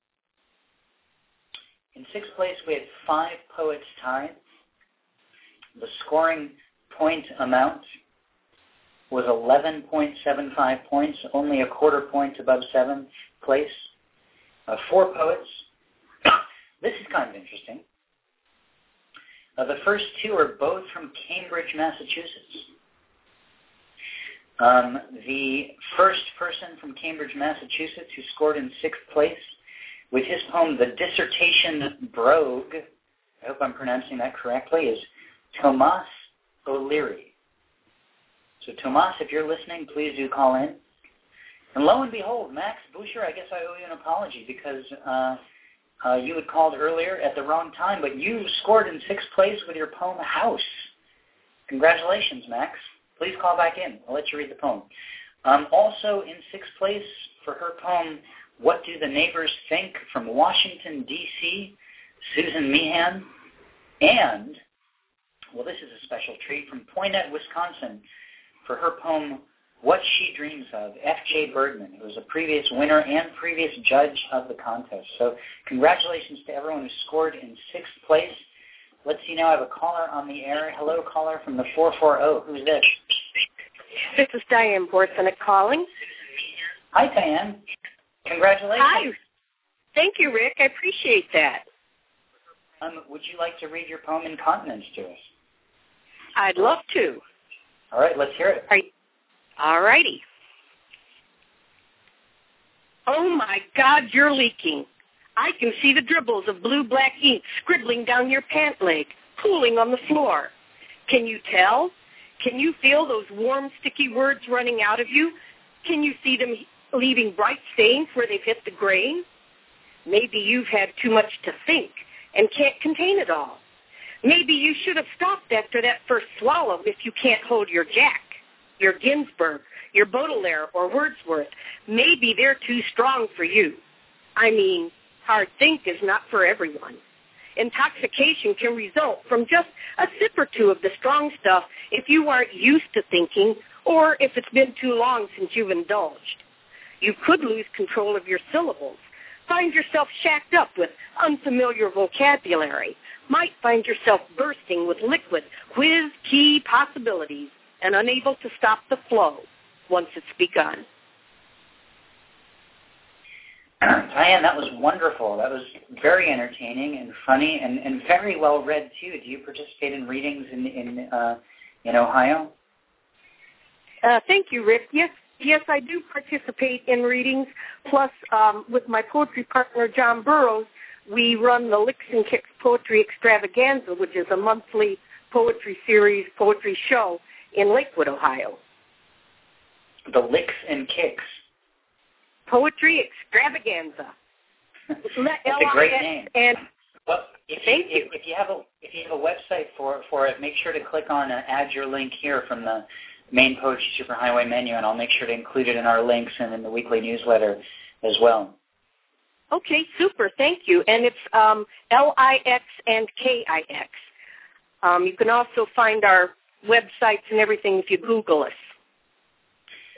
In sixth place, we had five poets tied. The scoring point amount was eleven point seven five points, only a quarter point above seventh place. Uh, four poets. This is kind of interesting. Uh, the first two are both from Cambridge, Massachusetts. Um, the first person from Cambridge, Massachusetts, who scored in sixth place with his poem, The Dissertation Brogue, I hope I'm pronouncing that correctly, is Tomas O'Leary. So, Tomas, if you're listening, please do call in. And lo and behold, Max Boucher, I guess I owe you an apology because uh, uh, you had called earlier at the wrong time, but you scored in sixth place with your poem, House. Congratulations, Max. Please call back in. I'll let you read the poem. Um, also in sixth place for her poem, What Do the Neighbors Think, from Washington, D C, Susan Meehan. And, well, this is a special treat, from Poynette, Wisconsin, for her poem, What She Dreams Of, F J Bergman, who was a previous winner and previous judge of the contest. So congratulations to everyone who scored in sixth place. Let's see now, I have a caller on the air. Hello, caller from the four four zero. Who's this? This is Diane Borsenek calling. Hi, Diane. Congratulations. Hi. Thank you, Rick. I appreciate that. Um, would you like to read your poem Incontinence to us? I'd love to. All right, let's hear it. Are you, all righty. Oh, my God, you're leaking. I can see the dribbles of blue-black ink scribbling down your pant leg, pooling on the floor. Can you tell? Can you feel those warm, sticky words running out of you? Can you see them leaving bright stains where they've hit the grain? Maybe you've had too much to think and can't contain it all. Maybe you should have stopped after that first swallow if you can't hold your Jack, your Ginsberg, your Baudelaire, or Wordsworth. Maybe they're too strong for you. I mean, hard think is not for everyone. Intoxication can result from just a sip or two of the strong stuff if you aren't used to thinking or if it's been too long since you've indulged. You could lose control of your syllables, find yourself shacked up with unfamiliar vocabulary, might find yourself bursting with liquid, whiz-key possibilities and unable to stop the flow once it's begun. Diane, that was wonderful. That was very entertaining and funny and, and very well read, too. Do you participate in readings in in, uh, in Ohio? Uh, thank you, Rick. Yes, yes, I do participate in readings. Plus, um, with my poetry partner, John Burroughs, we run the Licks and Kicks Poetry Extravaganza, which is a monthly poetry series, poetry show in Lakewood, Ohio. The Licks and Kicks. Poetry Extravaganza. That's a great name. And well, if thank you, you. If, if you have a if you have a website for for it, make sure to click on uh, add your link here from the main Poetry Superhighway menu, and I'll make sure to include it in our links and in the weekly newsletter as well. Okay, super. Thank you. And it's um, L I X and K I X. Um, you can also find our websites and everything if you Google us.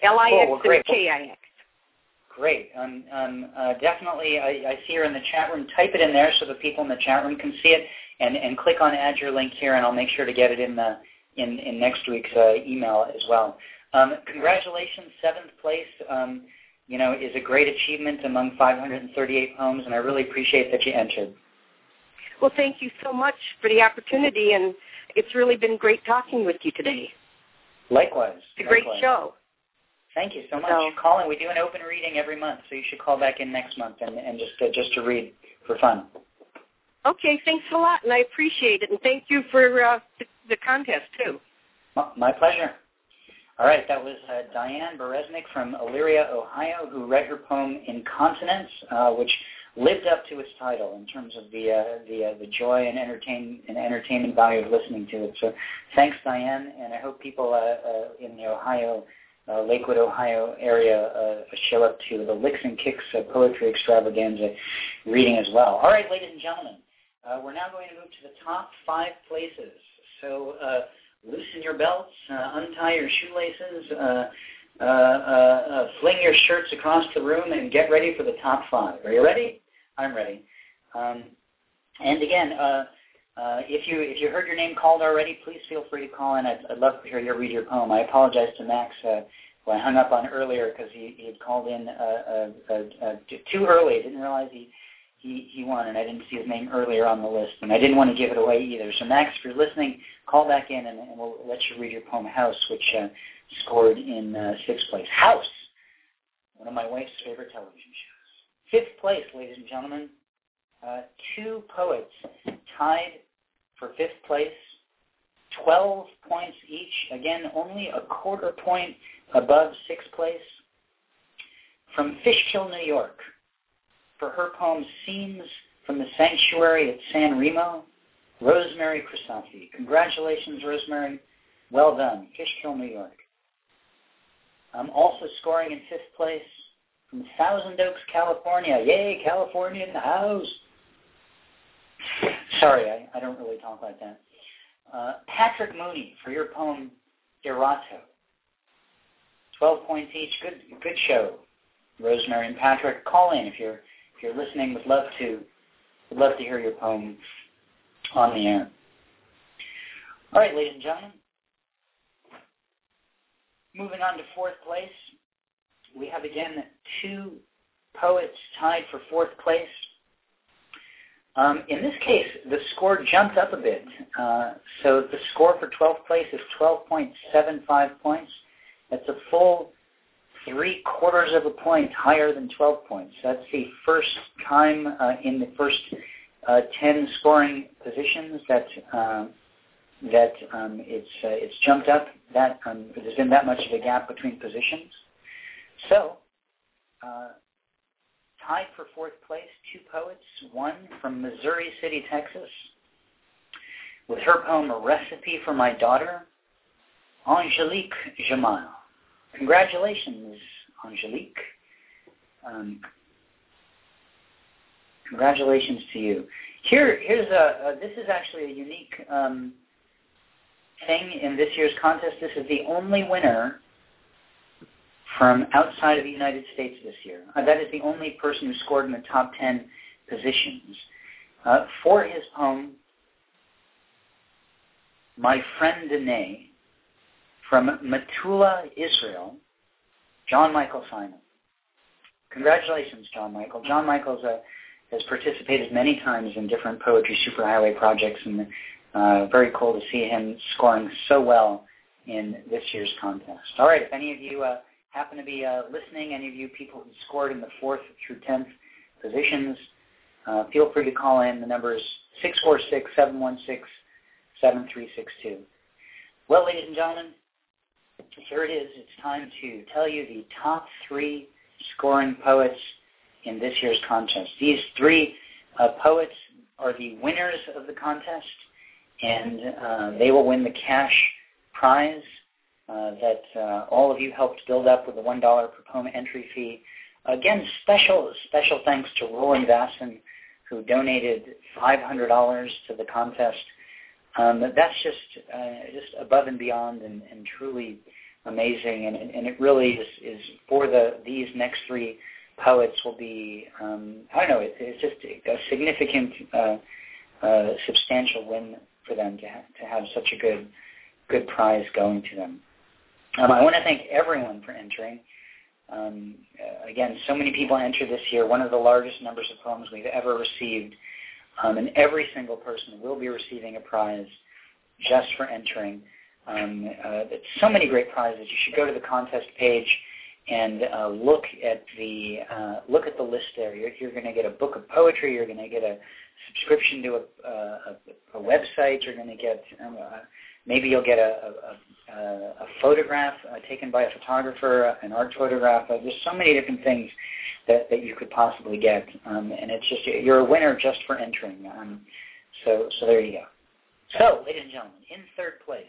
L I X cool. well, and K I X. Great. Um, um, uh, definitely, I, I see her in the chat room. Type it in there so the people in the chat room can see it, and, and click on add your link here, and I'll make sure to get it in the in, in next week's uh, email as well. Um, congratulations, seventh place. Um, you know, is a great achievement among five hundred thirty-eight poems, and I really appreciate that you entered. Well, thank you so much for the opportunity, and it's really been great talking with you today. Likewise. It's a great likewise. show. Thank you so much. So, Colin, we do an open reading every month, so you should call back in next month and, and just uh, just to read for fun. Okay, thanks a lot, and I appreciate it, and thank you for uh, the, the contest, too. My pleasure. All right, that was uh, Diane Bereznik from Elyria, Ohio, who read her poem Incontinence, uh, which lived up to its title in terms of the uh, the uh, the joy and entertain and entertainment value of listening to it. So, thanks, Diane, and I hope people uh, uh, in the Ohio, uh, Lakewood, Ohio area uh, show up to the Licks and Kicks uh, Poetry Extravaganza reading as well. All right, ladies and gentlemen, uh, we're now going to move to the top five places. So. Uh, Loosen your belts, uh, untie your shoelaces, uh, uh, uh, uh, fling your shirts across the room, and get ready for the top five. Are you ready? I'm ready. Um, and again, uh, uh, if you if you heard your name called already, please feel free to call in. I'd, I'd love to hear you read your poem. I apologize to Max, uh, who I hung up on earlier because he, he had called in uh, uh, uh, uh, too early. I didn't realize he. He, he won, and I didn't see his name earlier on the list, and I didn't want to give it away either. So, Max, if you're listening, call back in, and, and we'll let you read your poem, House, which uh, scored in uh, sixth place. House, one of my wife's favorite television shows. Fifth place, ladies and gentlemen, uh, two poets tied for fifth place, twelve points each. Again, only a quarter point above sixth place. From Fishkill, New York. For her poem, Scenes from the Sanctuary at San Remo, Rosemary Crisati. Congratulations, Rosemary. Well done. Fishkill, New York. Um, also scoring in fifth place from Thousand Oaks, California. Yay, California in the house. Sorry, I, I don't really talk like that. Uh, Patrick Mooney for your poem, Erato. twelve points each. Good, good show, Rosemary and Patrick. Call in if you're If you're listening, would love to would love to hear your poem on the air. All right, ladies and gentlemen. Moving on to fourth place, we have again two poets tied for fourth place. Um, in this case, the score jumped up a bit. Uh, so the score for twelfth place is twelve point seven five points. That's a full three quarters of a point higher than twelve points. That's the first time uh, in the first uh, ten scoring positions that um, that um, it's uh, it's jumped up. That um, there's been that much of a gap between positions. So, uh, tied for fourth place, two poets. One from Missouri City, Texas, with her poem "A Recipe for My Daughter," Angelique Jamal. Congratulations, Angelique. Um, congratulations to you. Here, here's a, a. This is actually a unique um, thing in this year's contest. This is the only winner from outside of the United States this year. Uh, that is the only person who scored in the top ten positions uh, for his poem, "My Friend Danae." From Metula, Israel, John Michael Simon. Congratulations, John Michael. John Michael uh, has participated many times in different poetry superhighway projects, and uh, very cool to see him scoring so well in this year's contest. All right, if any of you uh, happen to be uh, listening, any of you people who scored in the fourth through tenth positions, uh, feel free to call in. The number is six four six, seven one six, seven three six two. Well, ladies and gentlemen, here it is. It's time to tell you the top three scoring poets in this year's contest. These three uh, poets are the winners of the contest, and uh, they will win the cash prize uh, that uh, all of you helped build up with the one dollar per poem entry fee. Again, special special thanks to Roland Vasson, who donated five hundred dollars to the contest. Um, that's just uh, just above and beyond, and, and truly amazing, and, and it really is, is for the these next three poets will be, um, I don't know, it, it's just a significant, uh, uh, substantial win for them to, ha- to have such a good good prize going to them. Um, I want to thank everyone for entering. Um, uh, again, so many people entered this year, one of the largest numbers of poems we've ever received, um, and every single person will be receiving a prize just for entering. Um, uh, so many great prizes. You should go to the contest page and uh, look at the uh, look at the list there. You're, you're going to get a book of poetry. You're going to get a subscription to a, uh, a, a website. You're going to get um, uh, maybe you'll get a, a, a, a photograph uh, taken by a photographer, an art photograph. Uh, there's so many different things that, that you could possibly get, um, and it's just you're a winner just for entering. Um, so so there you go. So, ladies and gentlemen, in third place.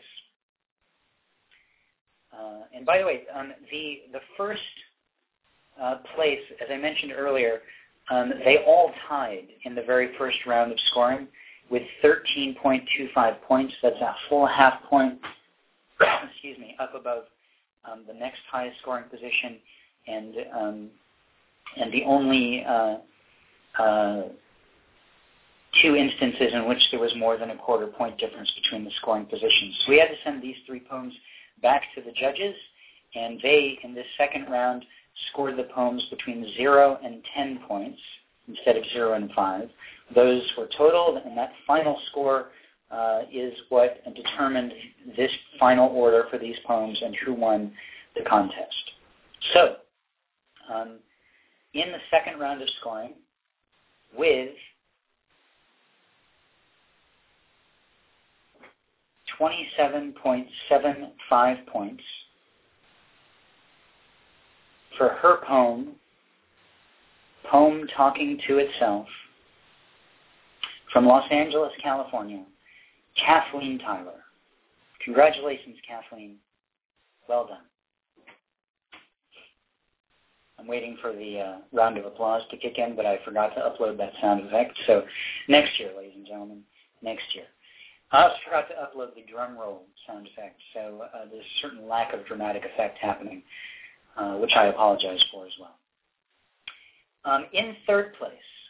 Uh, and by the way, um, the the first uh, place, as I mentioned earlier, um, they all tied in the very first round of scoring with thirteen point two five points. That's a full half point, excuse me, up above um, the next highest scoring position, and um, and the only uh, uh, two instances in which there was more than a quarter point difference between the scoring positions. So we had to send these three poems back to the judges, and they, in this second round, scored the poems between zero and ten points instead of zero and five. Those were totaled, and that final score uh, is what determined this final order for these poems and who won the contest. So, um, in the second round of scoring, with twenty-seven point seven five points for her poem, Poem Talking to Itself, from Los Angeles, California, Kathleen Tyler. Congratulations, Kathleen. Well done. I'm waiting for the uh, round of applause to kick in, but I forgot to upload that sound effect. So next year, ladies and gentlemen, next year. I also forgot to upload the drum roll sound effect, so uh, there's a certain lack of dramatic effect happening, uh, which I apologize for as well. Um, in third place,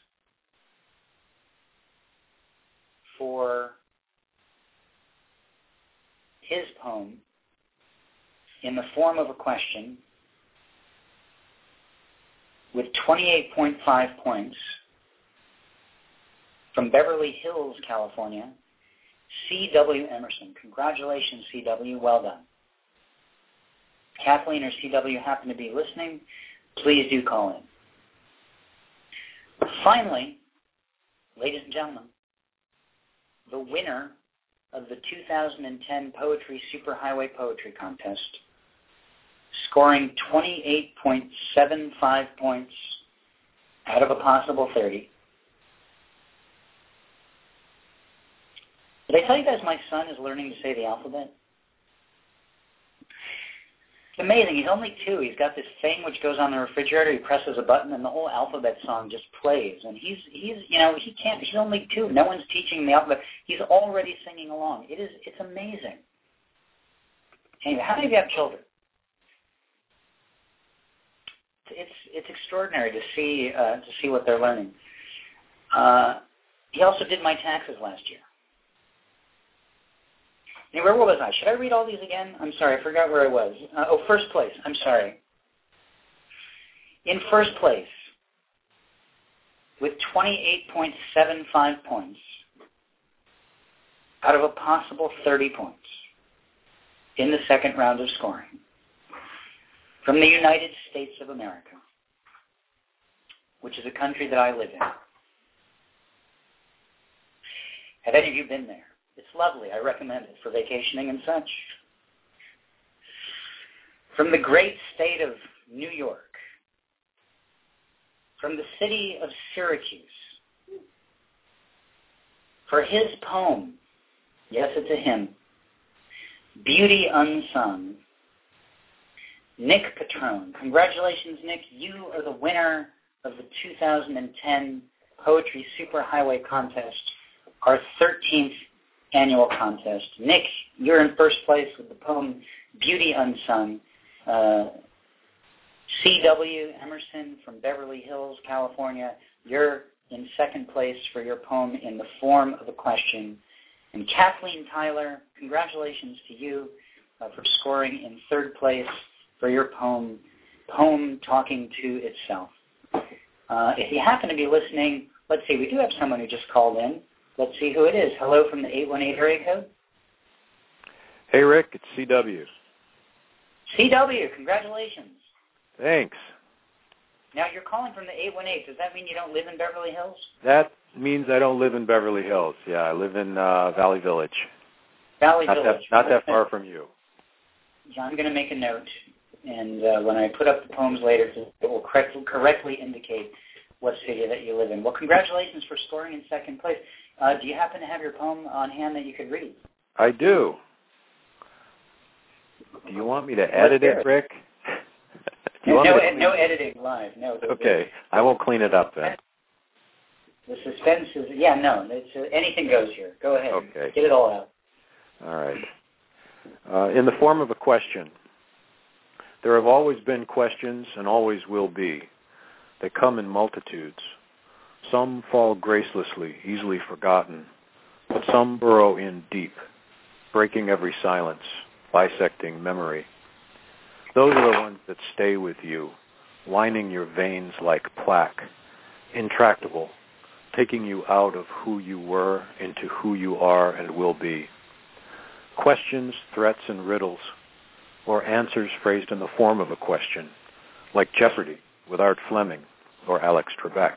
for his poem, in the form of a question, with twenty-eight point five points, from Beverly Hills, California, C W Emerson. Congratulations, C W. Well done. Kathleen or C W happen to be listening, please do call in. Finally, ladies and gentlemen, the winner of the two thousand ten Poetry Superhighway Poetry Contest, scoring twenty-eight point seven five points out of a possible thirty. Did I tell you guys my son is learning to say the alphabet? It's amazing. He's only two. He's got this thing which goes on the refrigerator. He presses a button, and the whole alphabet song just plays. And he's, he's, you know, he can't. He's only two. No one's teaching him the alphabet. He's already singing along. It is. It's amazing. Anyway, how many of you have children? It's it's extraordinary to see uh, to see what they're learning. Uh, he also did my taxes last year. Anyway, where was I? Should I read all these again? I'm sorry, I forgot where I was. Uh, oh, first place. I'm sorry. In first place, with twenty-eight point seven five points out of a possible thirty points in the second round of scoring, from the United States of America, which is a country that I live in. Have any of you been there? It's lovely. I recommend it for vacationing and such. From the great state of New York, from the city of Syracuse, for his poem, yes, it's a hymn, Beauty Unsung, Nick Patrone. Congratulations, Nick. You are the winner of the two thousand ten Poetry Superhighway Contest, our thirteenth annual contest. Nick, you're in first place with the poem Beauty Unsung. Uh, C W Emerson from Beverly Hills, California, you're in second place for your poem In the Form of a Question. And Kathleen Tyler, congratulations to you uh, for scoring in third place for your poem, Poem Talking to Itself. Uh, if you happen to be listening, let's see, we do have someone who just called in. Let's see who it is. Hello from the eight one eight area code. Hey, Rick, it's C W. C W, congratulations. Thanks. Now, you're calling from the eight one eight. Does that mean you don't live in Beverly Hills? That means I don't live in Beverly Hills. Yeah, I live in uh, Valley Village. Valley not Village. That, not that far from you. I'm going to make a note, and uh, when I put up the poems later, it will correct, correctly indicate what city that you live in. Well, congratulations for scoring in second place. Uh, do you happen to have your poem on hand that you could read? I do. Do you want me to edit it, Rick? No, no, ed- no editing live. No. Okay, I won't clean it up then. The suspense is, yeah, no, it's, uh, anything goes here. Go ahead. Okay. Get it all out. All right. Uh, in the form of a question, there have always been questions and always will be. They come in multitudes. Some fall gracelessly, easily forgotten, but some burrow in deep, breaking every silence, bisecting memory. Those are the ones that stay with you, lining your veins like plaque, intractable, taking you out of who you were into who you are and will be. Questions, threats, and riddles, or answers phrased in the form of a question, like Jeopardy with Art Fleming or Alex Trebek.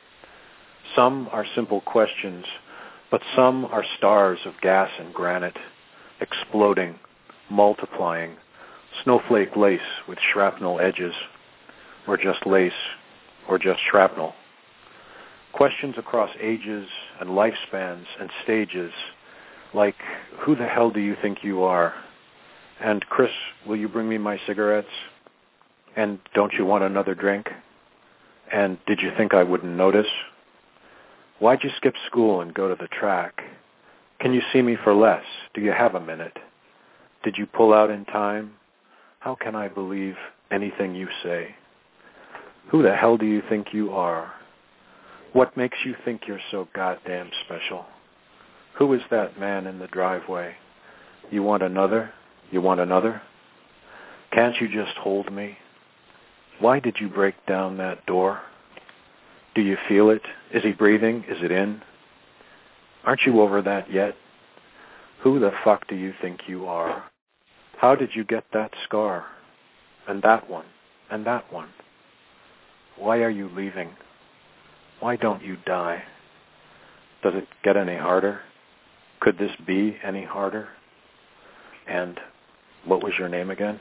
Some are simple questions, but some are stars of gas and granite, exploding, multiplying, snowflake lace with shrapnel edges, or just lace, or just shrapnel. Questions across ages and lifespans and stages, like, who the hell do you think you are? And, Chris, will you bring me my cigarettes? And don't you want another drink? And did you think I wouldn't notice? Why'd you skip school and go to the track? Can you see me for less? Do you have a minute? Did you pull out in time? How can I believe anything you say? Who the hell do you think you are? What makes you think you're so goddamn special? Who is that man in the driveway? You want another? You want another? Can't you just hold me? Why did you break down that door? Do you feel it? Is he breathing? Is it in? Aren't you over that yet? Who the fuck do you think you are? How did you get that scar? And that one? And that one? Why are you leaving? Why don't you die? Does it get any harder? Could this be any harder? And what was your name again?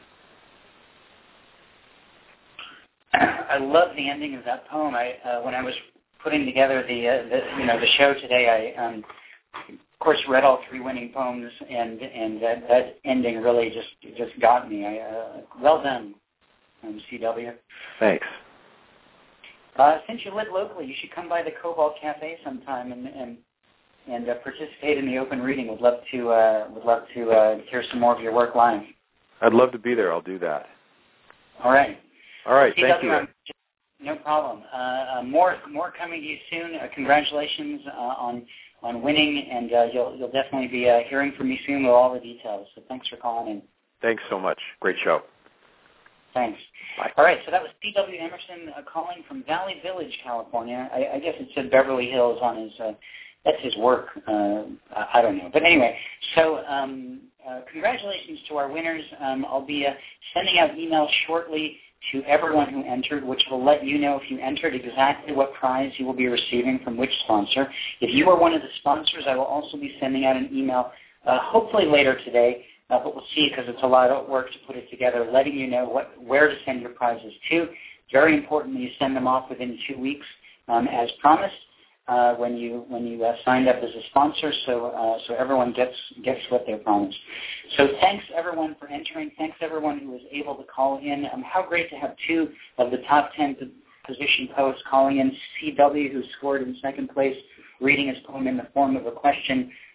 I love the ending of that poem. I uh, when I was putting together the, uh, the you know the show today, I um, of course read all three winning poems, and and that, that ending really just just got me. I, uh, well done, um, C W. Thanks. Uh, since you live locally, you should come by the Cobalt Cafe sometime and and and uh, participate in the open reading. Would love to uh, would love to uh, hear some more of your work live. I'd love to be there. I'll do that. All right. All right. C W, thank you. No problem. Uh, uh, more more coming to you soon. Uh, congratulations uh, on on winning, and uh, you'll you'll definitely be uh, hearing from me soon with all the details. So thanks for calling in. Thanks so much. Great show. Thanks. Bye. All right, so that was C W Emerson uh, calling from Valley Village, California. I, I guess it said Beverly Hills on his, uh, that's his work. Uh, I don't know. But anyway, so um, uh, congratulations to our winners. Um, I'll be uh, sending out emails shortly to everyone who entered, which will let you know if you entered exactly what prize you will be receiving from which sponsor. If you are one of the sponsors, I will also be sending out an email, uh, hopefully later today, Uh, but we'll see because it's a lot of work to put it together, letting you know what where to send your prizes to. Very important that you send them off within two weeks, um, as promised, uh, when you when you uh, signed up as a sponsor, so uh, so everyone gets gets what they're promised. So thanks everyone for entering. Thanks everyone who was able to call in. Um, how great to have two of the top ten position poets calling in. C W, who scored in second place, reading his poem in the form of a question.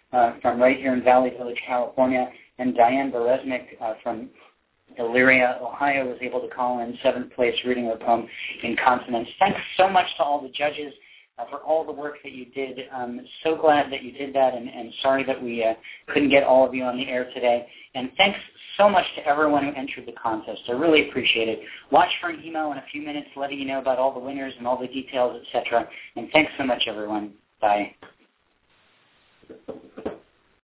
uh, from right here in Valley Village, California, and Diane Bereznik uh, from Elyria, Ohio, was able to call in seventh place reading her poem in consonance. Thanks so much to all the judges uh, for all the work that you did. Um, so glad that you did that, and, and sorry that we uh, couldn't get all of you on the air today. And thanks so much to everyone who entered the contest. I really appreciate it. Watch for an email in a few minutes letting you know about all the winners and all the details, et cetera. And thanks so much, everyone. Bye.